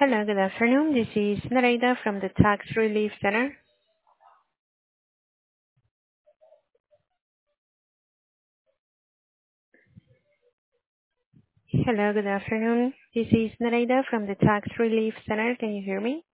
Hello, good afternoon. This is Nareda from the Tax Relief Center. Hello, good afternoon. This is Nareda from the Tax Relief Center. Can you hear me?